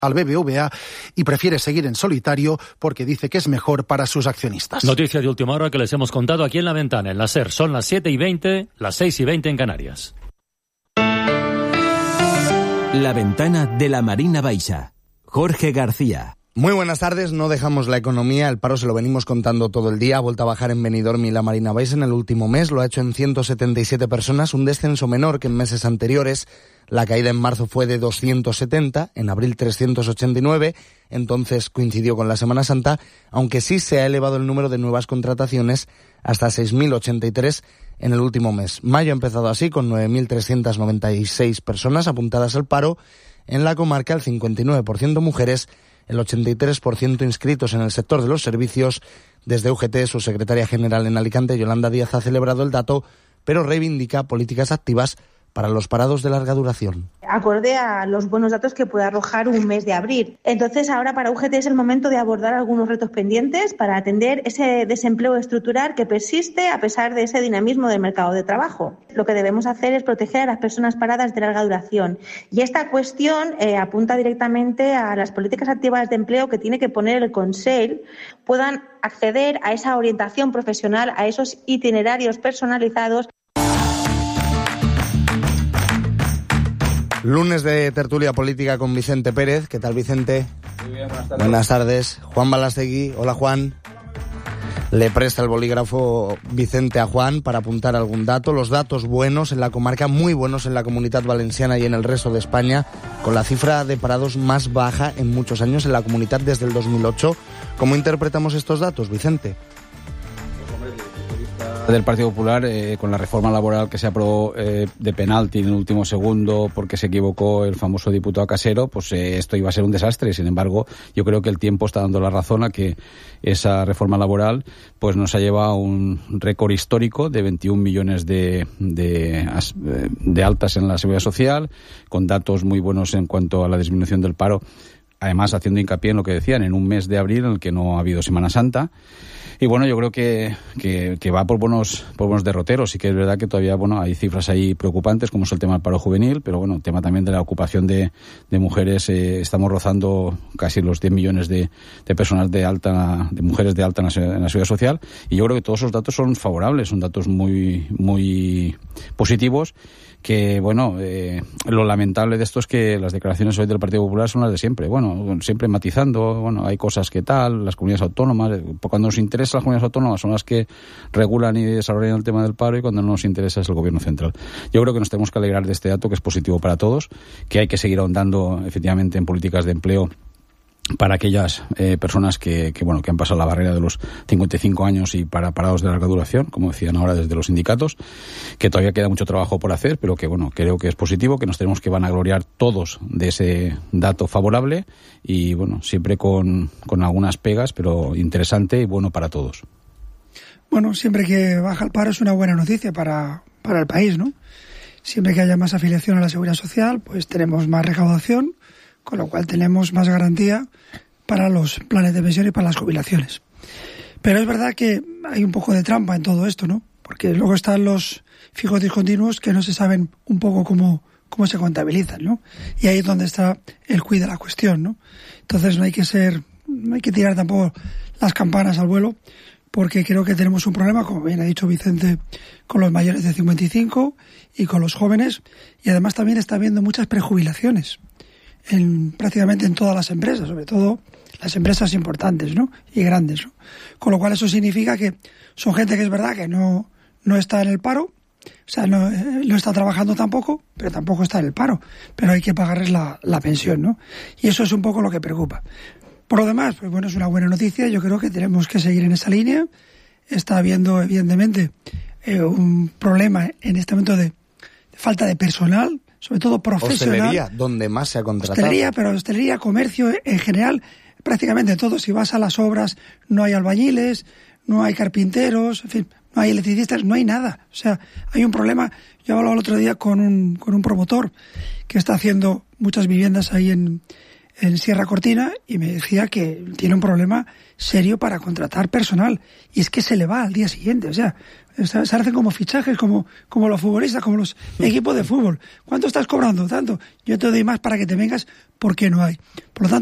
al BBVA y prefiere seguir en solitario porque dice que es mejor para sus accionistas. Noticia de última hora que les hemos contado aquí en La Ventana, en la SER. Son las 7:20, las 6:20 en Canarias. La Ventana de la Marina Baixa. Jorge García. Muy buenas tardes. No dejamos la economía, el paro se lo venimos contando todo el día. Ha vuelto a bajar en Benidorm y la Marina Baixa en el último mes. Lo ha hecho en 177 personas, un descenso menor que en meses anteriores. La caída en marzo fue de 270, en abril 389, entonces coincidió con la Semana Santa, aunque sí se ha elevado el número de nuevas contrataciones hasta 6.083 en el último mes. Mayo ha empezado así, con 9.396 personas apuntadas al paro. En la comarca, el 59% mujeres, el 83% inscritos en el sector de los servicios. Desde UGT, su secretaria general en Alicante, Yolanda Díaz, ha celebrado el dato, pero reivindica políticas activas para los parados de larga duración. Acorde a los buenos datos que puede arrojar un mes de abril. Entonces, ahora para UGT es el momento de abordar algunos retos pendientes para atender ese desempleo estructural que persiste a pesar de ese dinamismo del mercado de trabajo. Lo que debemos hacer es proteger a las personas paradas de larga duración. Y esta cuestión apunta directamente a las políticas activas de empleo que tiene que poner el Consell, puedan acceder a esa orientación profesional, a esos itinerarios personalizados. Lunes de tertulia política con Vicente Pérez. ¿Qué tal, Vicente? Muy bien, buenas tardes. Juan Balastegui. Hola, Juan. Le presta el bolígrafo Vicente a Juan para apuntar algún dato. Los datos buenos en la comarca, muy buenos en la Comunidad Valenciana y en el resto de España, con la cifra de parados más baja en muchos años en la comunidad desde el 2008. ¿Cómo interpretamos estos datos, Vicente? Del Partido Popular, con la reforma laboral que se aprobó de penalti en el último segundo porque se equivocó el famoso diputado Casero, pues esto iba a ser un desastre. Sin embargo, yo creo que el tiempo está dando la razón a que esa reforma laboral pues nos ha llevado a un récord histórico de 21 millones de altas en la Seguridad Social, con datos muy buenos en cuanto a la disminución del paro, además haciendo hincapié en lo que decían, en un mes de abril en el que no ha habido Semana Santa. Y bueno, yo creo que va por buenos derroteros. Sí que es verdad que todavía hay cifras ahí preocupantes, como es el tema del paro juvenil, pero bueno, el tema también de la ocupación de mujeres. Estamos rozando casi los 10 millones de personas de mujeres de alta en la Seguridad Social. Y yo creo que todos esos datos son favorables, son datos muy, muy positivos. Que lo lamentable de esto es que las declaraciones hoy del Partido Popular son las de siempre. Siempre matizando, hay cosas que tal, las comunidades autónomas, cuando nos interesa las comunidades autónomas son las que regulan y desarrollan el tema del paro, y cuando no nos interesa es el gobierno central. Yo creo que nos tenemos que alegrar de este dato, que es positivo para todos, que hay que seguir ahondando efectivamente en políticas de empleo para aquellas personas que han pasado la barrera de los 55 años y para parados de larga duración, como decían ahora desde los sindicatos, que todavía queda mucho trabajo por hacer, pero que creo que es positivo, que nos tenemos que vanagloriar todos de ese dato favorable y siempre con algunas pegas, pero interesante y bueno para todos. Bueno, siempre que baja el paro es una buena noticia para el país, ¿no? Siempre que haya más afiliación a la Seguridad Social, pues tenemos más recaudación, con lo cual tenemos más garantía para los planes de pensión y para las jubilaciones. Pero es verdad que hay un poco de trampa en todo esto, ¿no? Porque luego están los fijos discontinuos que no se saben un poco cómo se contabilizan, ¿no? Y ahí es donde está el quid de la cuestión, ¿no? Entonces no hay que tirar tampoco las campanas al vuelo, porque creo que tenemos un problema, como bien ha dicho Vicente, con los mayores de 55 y con los jóvenes, y además también está habiendo muchas prejubilaciones prácticamente en todas las empresas, sobre todo las empresas importantes, ¿no? Y grandes, ¿no? Con lo cual eso significa que son gente que es verdad que no está en el paro, o sea, no está trabajando tampoco, pero tampoco está en el paro, pero hay que pagarles la pensión, ¿no? Y eso es un poco lo que preocupa. Por lo demás, pues es una buena noticia. Yo creo que tenemos que seguir en esa línea. Está habiendo, evidentemente, un problema en este momento de falta de personal, sobre todo profesional. Hostelería, donde más se ha contratado. Hostelería, comercio, en general, prácticamente todo. Si vas a las obras, no hay albañiles, no hay carpinteros, en fin, no hay electricistas, no hay nada. O sea, hay un problema. Yo hablaba el otro día con un promotor que está haciendo muchas viviendas ahí en Sierra Cortina, y me decía que tiene un problema serio para contratar personal, y es que se le va al día siguiente. O sea, Se hacen como fichajes, como los futbolistas, como los equipos de fútbol. ¿Cuánto estás cobrando? Tanto. Yo te doy más para que te vengas porque no hay. Por lo tanto,